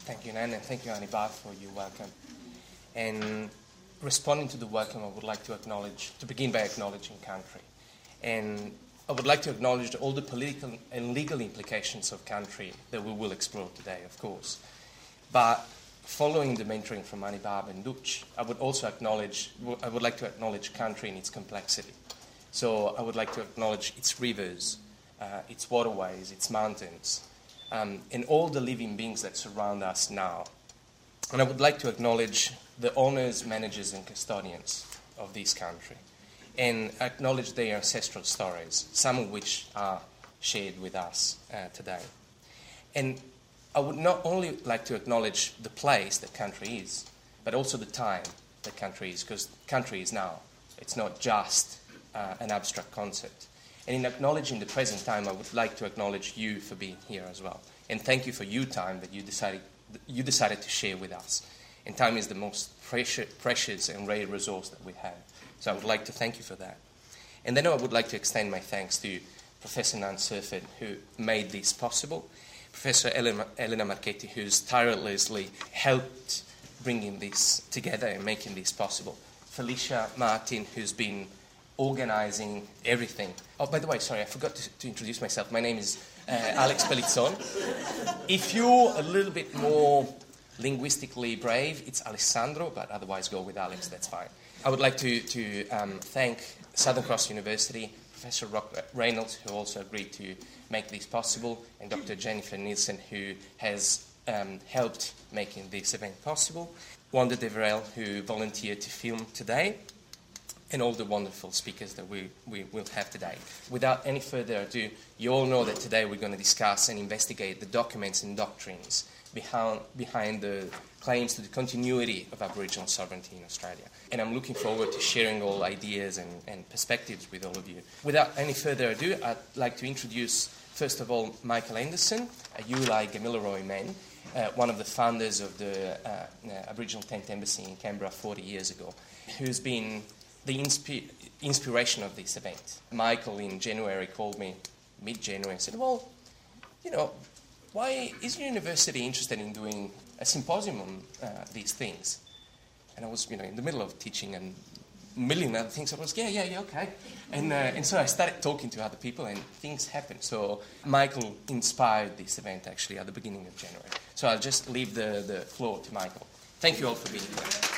Thank you, Nan, and thank you, Anibal, for your welcome. And responding to the welcome, I would like to begin by acknowledging country. And I would like to acknowledge all the political and legal implications of country that we will explore today, of course. But following the mentoring from Anibal and Duc, I would like to acknowledge country in its complexity. So I would like to acknowledge its rivers, its waterways, its mountains, and all the living beings that surround us now. And I would like to acknowledge the owners, managers, and custodians of this country, and acknowledge their ancestral stories, some of which are shared with us today. And I would not only like to acknowledge the place that country is, but also the time that country is, because country is now. It's not just an abstract concept. And in acknowledging the present time, I would like to acknowledge you for being here as well. And thank you for your time that you decided to share with us. And time is the most precious and rare resource that we have. So I would like to thank you for that. And then I would like to extend my thanks to Professor Nan Surfett, who made this possible, Professor Elena Marchetti, who's tirelessly helped bringing this together and making this possible, Felicia Martin, who's been organizing everything. Oh, by the way, sorry, I forgot to introduce myself. My name is Alex Pellizzon. If you're a little bit more linguistically brave, it's Alessandro, but otherwise go with Alex, that's fine. I would like to thank Southern Cross University, Professor Rock Reynolds, who also agreed to make this possible, and Dr. Jennifer Nielsen, who has helped making this event possible, Wanda Deverell, who volunteered to film today, and all the wonderful speakers that we will have today. Without any further ado, you all know that today we're going to discuss and investigate the documents and doctrines behind the claims to the continuity of Aboriginal sovereignty in Australia. And I'm looking forward to sharing all ideas and perspectives with all of you. Without any further ado, I'd like to introduce, first of all, Michael Anderson, a Yulai Gamilaroi man, one of the founders of the Aboriginal Tent Embassy in Canberra 40 years ago, who's been the inspiration of this event. Michael in January called me, mid-January, and said, well, why is your university interested in doing a symposium on these things? And I was, in the middle of teaching and a million other things. I was, yeah, okay. And so I started talking to other people and things happened. So Michael inspired this event actually at the beginning of January. So I'll just leave the floor to Michael. Thank you all for being here.